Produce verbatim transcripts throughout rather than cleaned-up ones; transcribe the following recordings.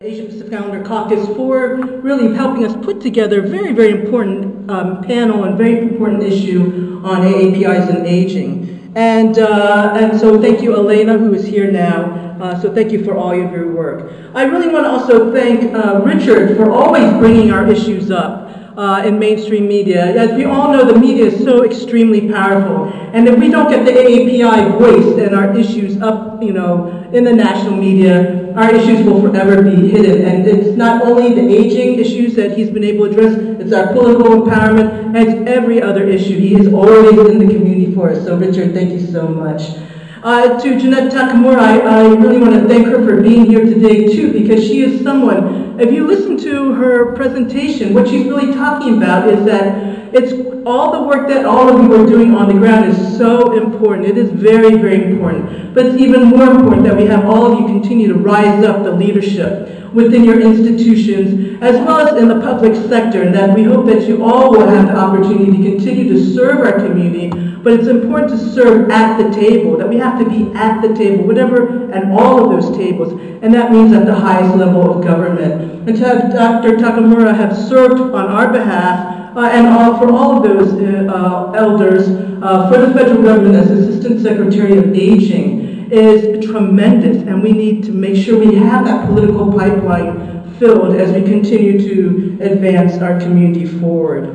Asia Pacific Islander Caucus for really helping us put together a very, very important um, panel and very important issue on A A P Is and aging. And, uh, and so thank you, Elena, who is here now. Uh, so thank you for all of your work. I really want to also thank uh, Richard for always bringing our issues up uh, in mainstream media. As we all know, the media is so extremely powerful. And if we don't get the A A P I voice and our issues up, you know, in the national media, our issues will forever be hidden. And it's not only the aging issues that he's been able to address, it's our political empowerment, and it's every other issue. He is always in the community for us. So Richard, thank you so much. Uh, to Jeanette Takamura, I, I really want to thank her for being here today too, because she is someone, if you listen to her presentation, what she's really talking about is that it's all the work that all of you are doing on the ground is so important. It is very, very important. But it's even more important that we have all of you continue to rise up the leadership within your institutions, as well as in the public sector, and that we hope that you all will have the opportunity to continue to serve our community. But it's important to serve at the table, that we have to be at the table, whatever, and all of those tables. And that means at the highest level of government. And to have Doctor Takamura have served on our behalf, uh, and all, for all of those uh, elders, uh, for the federal government as Assistant Secretary of Aging is tremendous. And we need to make sure we have that political pipeline filled as we continue to advance our community forward.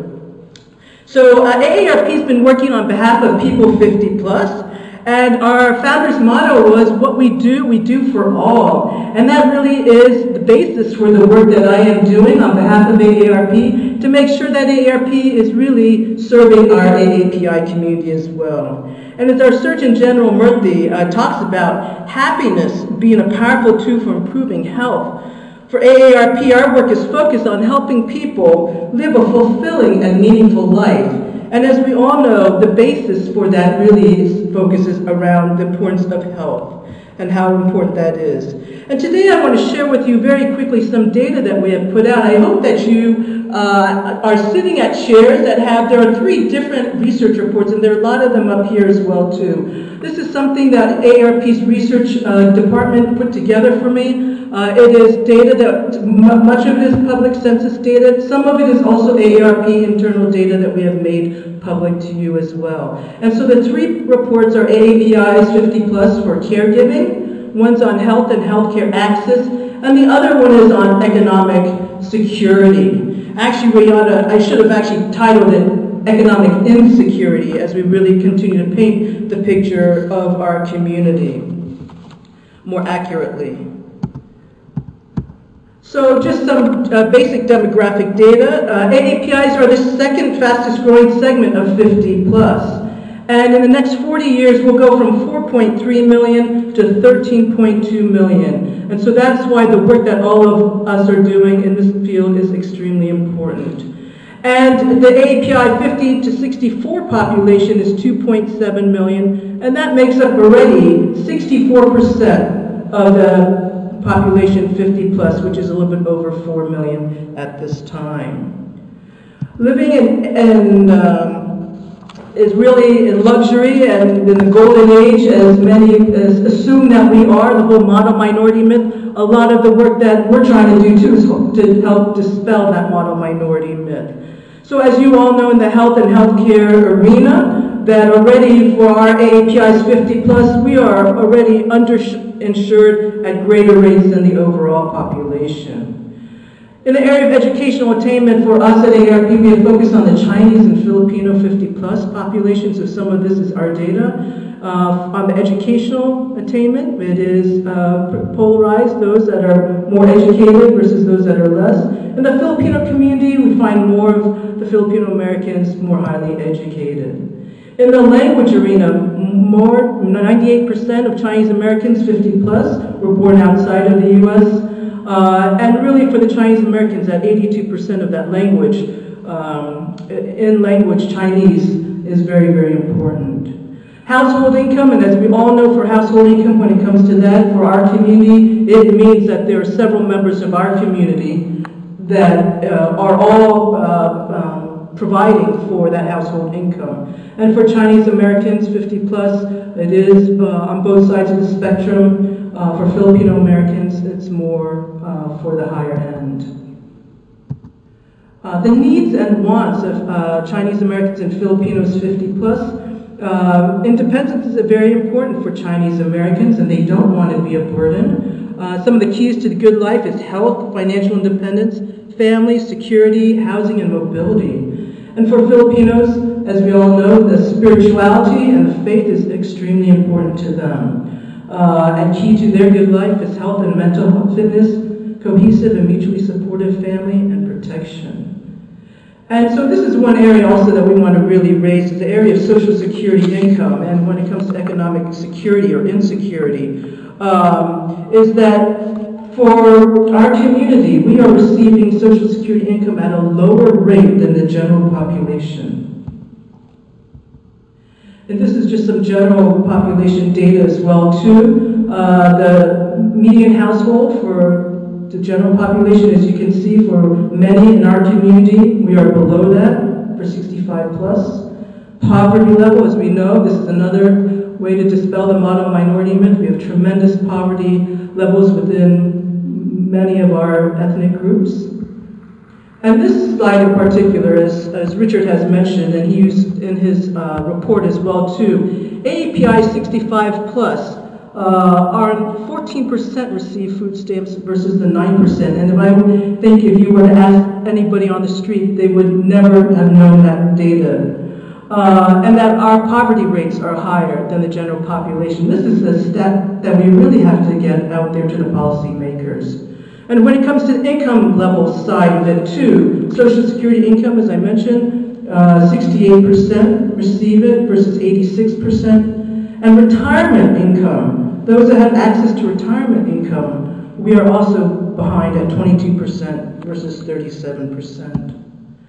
So uh, A A R P has been working on behalf of people fifty plus, and our founder's motto was, what we do, we do for all. And that really is the basis for the work that I am doing on behalf of A A R P, to make sure that A A R P is really serving our A A P I community as well. And as our Surgeon General Murthy uh, talks about happiness being a powerful tool for improving health, for A A R P, our work is focused on helping people live a fulfilling and meaningful life. And as we all know, the basis for that really is, focuses around the importance of health and how important that is. And today I want to share with you very quickly some data that we have put out. I hope that you uh, are sitting at chairs that have, there are three different research reports, and there are a lot of them up here as well too. This is something that A A R P's research uh, department put together for me. Uh, it is data that, m much of it is public census data. Some of it is also A A R P internal data that we have made public to you as well. And so the three reports are A A P Is fifty plus for caregiving, one's on health and healthcare access, and the other one is on economic security. Actually, we ought to, I should have actually titled it Economic Insecurity, as we really continue to paint the picture of our community more accurately. So just some uh, basic demographic data. Uh, A A P Is are the second fastest growing segment of fifty plus. And in the next forty years, we'll go from four point three million to thirteen point two million. And so that's why the work that all of us are doing in this field is extremely important. And the A A P I fifty to sixty-four population is two point seven million, and that makes up already sixty-four percent of the population fifty plus, which is a little bit over four million at this time. Living in, in um, is really in luxury and in the golden age, as many as assume that we are, the whole model minority myth. A lot of the work that we're trying to do too is to help dispel that model minority myth. So as you all know, in the health and healthcare arena, that already for our A A P Is fifty plus, we are already underinsured at greater rates than the overall population. In the area of educational attainment, for us at A A R P, we have focused on the Chinese and Filipino fifty plus population, so some of this is our data. Uh, on the educational attainment, it is uh, polarized, those that are more educated versus those that are less. In the Filipino community, we find more of the Filipino Americans more highly educated. In the language arena, more ninety-eight percent of Chinese Americans fifty plus were born outside of the U S Uh, and really for the Chinese Americans, at eighty-two percent of that language, um, in language, Chinese is very, very important. Household income, and as we all know, for household income, when it comes to that, for our community, it means that there are several members of our community that uh, are all uh, um, providing for that household income. And for Chinese Americans, fifty plus, it is uh, on both sides of the spectrum. Uh, for Filipino Americans, it's more uh, for the higher end. Uh, the needs and wants of uh, Chinese Americans and Filipinos fifty plus. Uh, independence is very important for Chinese Americans, and they don't want to be a burden. Uh, some of the keys to the good life is health, financial independence, family, security, housing, and mobility. And for Filipinos, as we all know, the spirituality and the faith is extremely important to them. Uh, and key to their good life is health and mental health, fitness, cohesive and mutually supportive family, and protection. And so this is one area also that we want to really raise, is the area of Social Security income. And when it comes to economic security or insecurity, um, is that for our community, we are receiving Social Security income at a lower rate than the general population. And this is just some general population data as well too. Uh, the median household for the general population, as you can see, for many in our community, we are below that for sixty-five plus. Poverty level, as we know, this is another way to dispel the model minority myth. We have tremendous poverty levels within many of our ethnic groups. And this slide in particular, as, as Richard has mentioned, and he used in his uh, report as well too, A A P I sixty-five plus Uh, are fourteen percent receive food stamps versus the nine percent. And if I think if you were to ask anybody on the street, they would never have known that data. Uh, and that our poverty rates are higher than the general population. This is a stat that we really have to get out there to the policymakers. And when it comes to the income level side of it too, Social Security income, as I mentioned, uh, sixty-eight percent receive it versus eighty-six percent. And retirement income, those that have access to retirement income, we are also behind at twenty-two percent versus thirty-seven percent.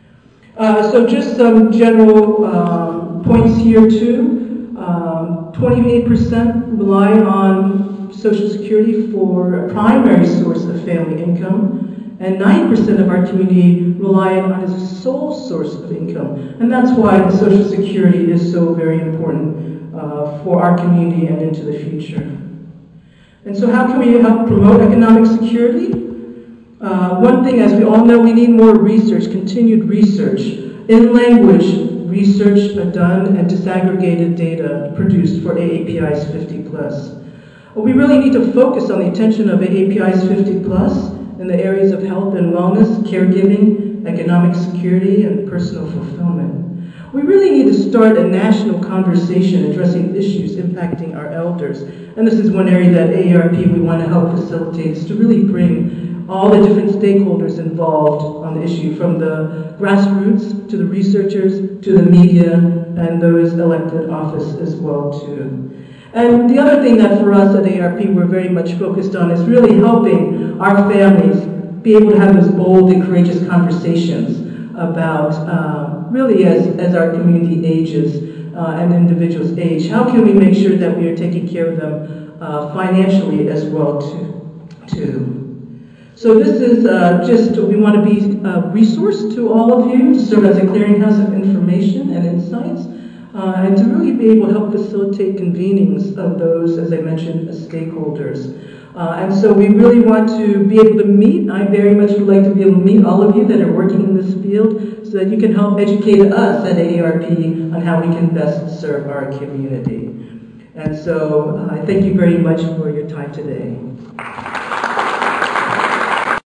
Uh, so just some general um, points here too. Um, twenty-eight percent rely on Social Security for a primary source of family income, and nine percent of our community rely on it as a sole source of income. And that's why the Social Security is so very important Uh, for our community and into the future. And so how can we help promote economic security? Uh, one thing, as we all know, we need more research, continued research, in language research done and disaggregated data produced for A A P Is fifty plus. Well, we really need to focus on the attention of A A P Is fifty plus in the areas of health and wellness, caregiving, economic security, and personal fulfillment. We really need to start a national conversation addressing issues impacting our elders. And this is one area that A A R P we want to help facilitate, is to really bring all the different stakeholders involved on the issue, from the grassroots to the researchers to the media and those elected office as well too. And the other thing that for us at A A R P we're very much focused on is really helping our families be able to have those bold and courageous conversations about uh, really as, as our community ages uh, and individuals age, how can we make sure that we are taking care of them uh, financially as well too, too. So this is uh, just, we want to be a resource to all of you, to serve as a clearinghouse of information and insights, uh, and to really be able to help facilitate convenings of those, as I mentioned, as stakeholders. Uh, and so we really want to be able to meet. I very much would like to be able to meet all of you that are working in this field so that you can help educate us at A A R P on how we can best serve our community. And so uh, I thank you very much for your time today.